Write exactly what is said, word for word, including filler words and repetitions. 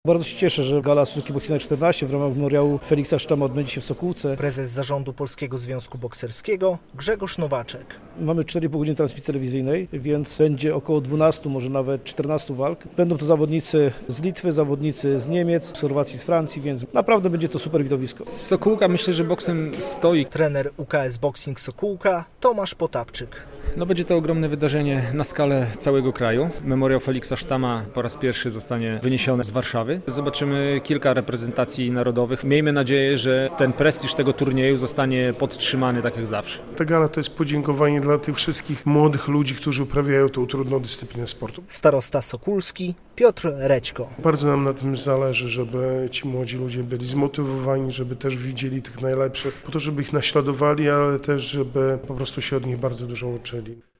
Bardzo się cieszę, że gala Suzuki Boxing czternaście w ramach memoriału Feliksa Sztama odbędzie się w Sokółce. Prezes zarządu Polskiego Związku Bokserskiego Grzegorz Nowaczek. Mamy cztery i pół godziny transmisji telewizyjnej, więc będzie około dwunastu, może nawet czternastu walk. Będą to zawodnicy z Litwy, zawodnicy z Niemiec, z Chorwacji, z Francji, więc naprawdę będzie to super widowisko. Sokółka myślę, że boksem stoi. Trener U K S Boxing Sokółka Tomasz Potapczyk. No będzie to ogromne wydarzenie na skalę całego kraju. Memoriał Feliksa Sztama po raz pierwszy zostanie wyniesiony z Warszawy. Zobaczymy kilka reprezentacji narodowych. Miejmy nadzieję, że ten prestiż tego turnieju zostanie podtrzymany tak jak zawsze. Ta gala to jest podziękowanie dla tych wszystkich młodych ludzi, którzy uprawiają tą trudną dyscyplinę sportu. Starosta Sokólski Piotr Rećko. Bardzo nam na tym zależy, żeby ci młodzi ludzie byli zmotywowani, żeby też widzieli tych najlepszych, po to, żeby ich naśladowali, ale też, żeby po prostu się od nich bardzo dużo uczyli.